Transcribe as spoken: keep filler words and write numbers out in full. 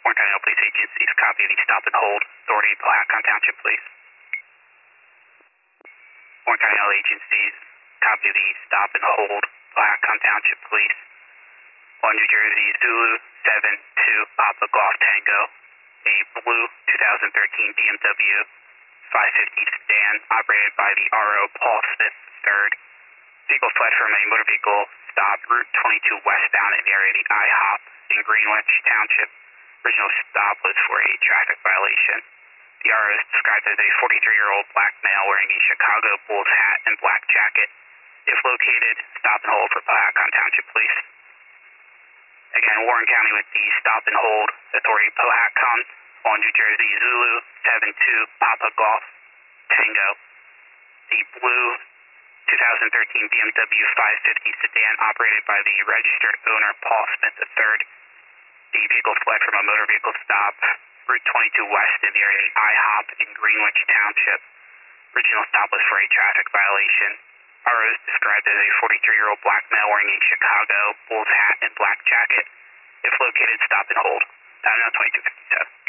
Warren County Police Agencies, copy of the stop and hold. Authority, Powhatan Township Police. Warren County Agencies, copy of the stop and hold. Powhatan Township Police. On New Jersey, Zulu seven two Papa Golf Tango, a blue two thousand thirteen B M W five fifty sedan operated by the R O Paul Smith the third. Vehicle fled from a motor vehicle stop, Route twenty-two westbound in the area of the I HOP in Greenwich Township. Original stop was for a traffic violation. The R O is described as a forty-three-year-old black male wearing a Chicago Bulls hat and black jacket. If located, stop and hold for Powhatan Township Police. Again, Warren County with the stop and hold. Authority, Powhatan. On New Jersey, Zulu seven two Papa Golf Tango, the blue two thousand thirteen B M W five fifty sedan operated by the registered owner Paul Smith the third. The vehicle fled from a motor vehicle stop, Route twenty-two west in the area of I HOP in Greenwich Township. Original stop was for a traffic violation. R O is described as a forty-three-year-old black male wearing a Chicago Bulls hat and black jacket. If located, stop and hold. Now twenty-two fifty-seven.